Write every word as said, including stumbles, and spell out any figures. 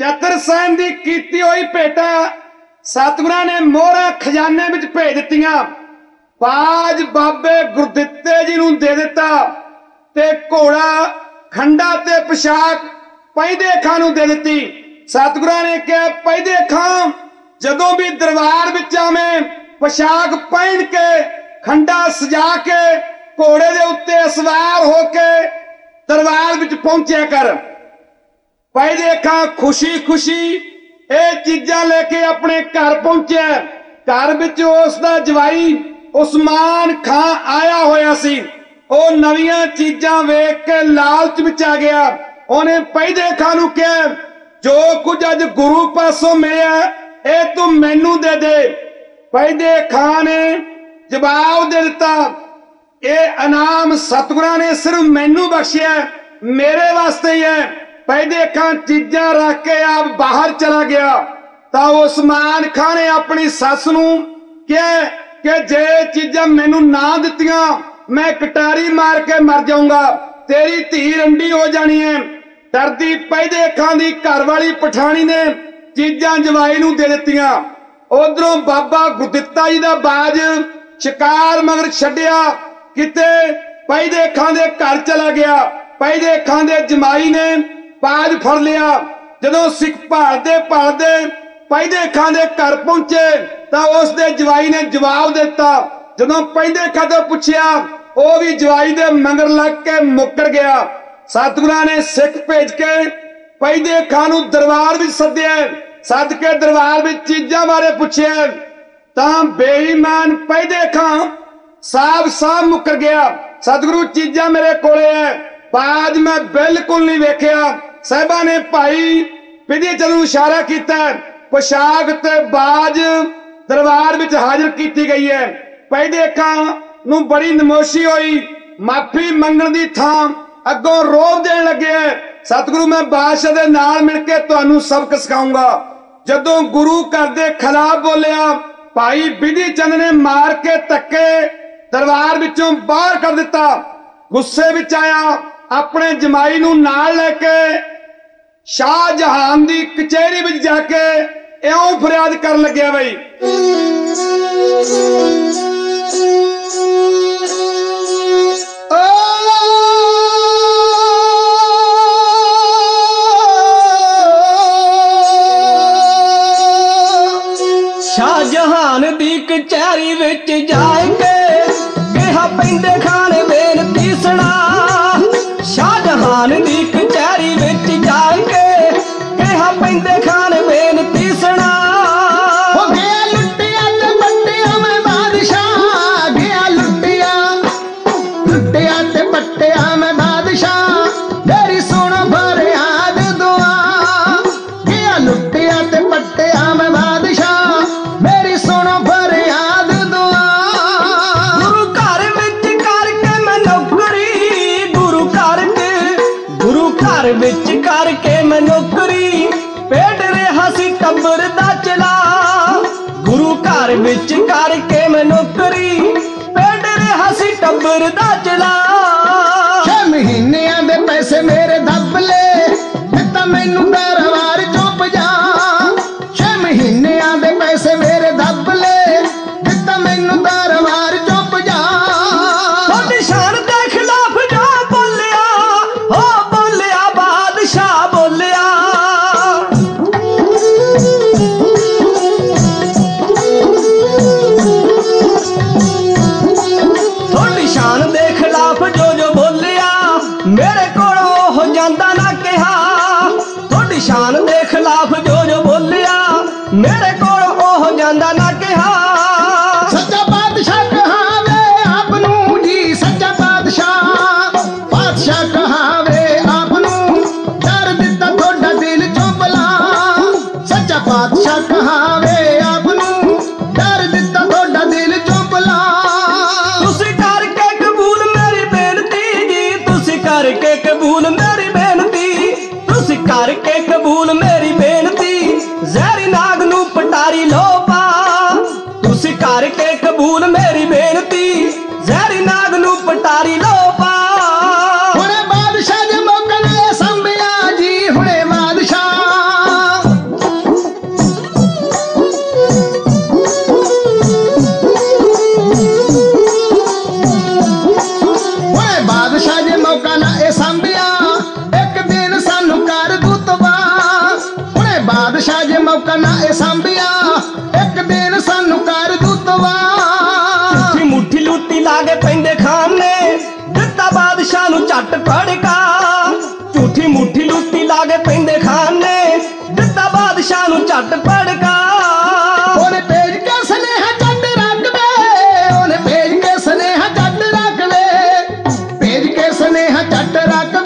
चतर San की कीती हुई भेटा सतगुरां ने मोहरा खजाने विच भेज दित्तियां। बाज बाबे गुरदित्ते जी नूं दे दिता ते घोड़ा खंडा ते पोशाक पैदे खां नूं दे दित्ती। सतगुरां ने कहा पैदे खां जदों भी दरबार विच आवें पोशाक पहन के खंडा सजा के घोड़े दे उत्ते सवार होके दरबार विच पहुंचिया कर। पैदे खां खुशी खुशी ये चीजां लेके अपने घर पहुंचा। घर विच उसदा जवाई उस्मान खां आया होया सी। ओ नवीं चीजां वेख के लालच विच आ गया। उन्हें पैदे खां नूं कहा जो कुछ अज गुरु पासों मिलिया ए तू मैनू दे दे। पैदे खां ने जवाब दे दिता ये इनाम सतगुरां ने सिर्फ मैनू बख्शिया मेरे वास्ते ही है। पैदे खां चीजां रख के आप बाहर चला गया तो उस्मान खां ने अपनी सस नूं कहा कि जे चीजां मैनू ना दित्तियां मैं कटारी मार के मर जाऊंगा, तेरी धी रंडी हो जानी है। डरदी पैदे खां दी घरवाली पठानी ने चीजां जवाई नूं दे दित्तियां। उधरों बाबा गुरदित्ता जी दा बाज शिकार मगर छड्डिया किते पैदे खां दे घर चला गया। पैदे खां दे जमाई ने बाज फड़ लिया। जदों सिख भालदे भालदे पैदे खां दे घर पहुंचे तो उसदे जवाई ने जवाब दिता। जदों पैदे खां तो पुछया वो भी जवाई दे मगर लग के मुकर गया। सतगुरां ने सिख भेज के पैदे खां नूं दरबार विच सद्दिया। सद के दरबार विच चीजां बारे पुछया तां बेईमान पैदे खां साफ साफ मुकर गया। सतगुरु चीजां मेरे कोले है, बाज मैं बिल्कुल नहीं वेख्या। साहिबा ने भाई विधि चंद नूं इशारा किया। पोशाक ते बाज दरबार विच हाजिर की गई है। पैदे खां नूं बड़ी नमोशी हुई। माफी मंगण दी थां अगों रोब देण लगे सतगुरु मैं बादशाह दे नाल मिल के तुहानूं सबक सिखाऊंगा। जदों गुरु घर दे खिलाफ बोलिया भाई विधि चंद ने मार के धक्के दरबार विचों बाहर कर दिता। गुस्से विच आया अपने जमाई नूं नाल लेके शाहजहान दी कचहरी विच जाके इउं फरियाद कर लग्या बई शाहजहान दी कचहरी विच जाके कहा पैंदे खां ने बेनती सुना। शाहजहान दी कचहरी विच जाके कहा पैंदे खां ने बेनती सुना। हो गया लुटिया ते पट्टिया मैं बादशाह, गया लुटिया लुटिया ते पट्टिया मैं बादशाह तेरी सुनो फरियाद दुआ। गया लुटिया ते पट्टिया मैं बादशाह मेरी सुनो फरियाद दुआ। गुरु घर विच करके मैं नौकरी, गुरु घर के गुरु घर विच करके मैं नौकरी पेट रहा सी टब्बर दा चला। गुरु घर विच करके मैं नौकरी पेट रहा सी टब्बर दा चला। छे महीनियां दे पैसे मेरे दब ले दिता मैनू दरबार चों पजा। छे महीनियां दे पैसे मेरे दब ले दिता मैनू दरबार चों पजा। थोड़ी शान दे खिलाफ जो बोलिया हो बोलिया बादशाह बोलिया। थोड़ी शान दे खिलाफ जो जो बोलिया मेरे कोलों हो जांदा ना कहा। थोड़ी शान दे खिलाफ जो जो बोलिया मेरे कोलों हो जांदा ना कहा। सच्चा बादशाह कहावे आप नू जी, सच्चा बादशाह बादशाह कहावे आप नू डर दिता थोड़ा दिल चों भला। सच्चा बादशाह कहावे आप नू डर दिता थोड़ा दिल चों भला। तुसी करके कबूल मेरी बेनती जी, तुसी करके कबूल मेरी बेनती, तुसी करके कबूल मेरी बेनती। जहरी नाग नू पटा ਬਾਦਸ਼ਾਹ ਜੇ ਮੌਕਾ ਨਾ ਇਹ ਸਾਂਭਿਆ ਇੱਕ ਦਿਨ ਸਾਨੂੰ ਕਰ ਦੂਤਵਾ ਝੂਠੀ ਮੁੱਠੀ ਲੂਤੀ ਲਾ ਕੇ ਪੈਂਦੇ ਖਾਨ ਨੇ ਦਿੱਤਾ ਬਾਦਸ਼ਾਹ ਨੂੰ ਝੱਟ ਫੜਕਾ ਝੂਠੀ ਮੁੱਠੀ ਲੂਤੀ ਲਾ ਕੇ ਪੈਂਦੇ ਖਾਨ ਨੇ ਦਿੱਤਾ ਬਾਦਸ਼ਾਹ ਨੂੰ ਝੱਟ ਫੜਕਾ ਉਹਨੇ ਭੇਜ ਕੇ ਸੁਨੇਹਾ ਜੱਟ ਰੱਖਵੇ ਉਹਨੇ ਭੇਜ ਕੇ ਸੁਨੇਹਾ ਜੱਟ ਰੱਖਵੇ ਭੇਜ ਕੇ ਸੁਨੇਹਾ ਜੱਟ ਰੱਖ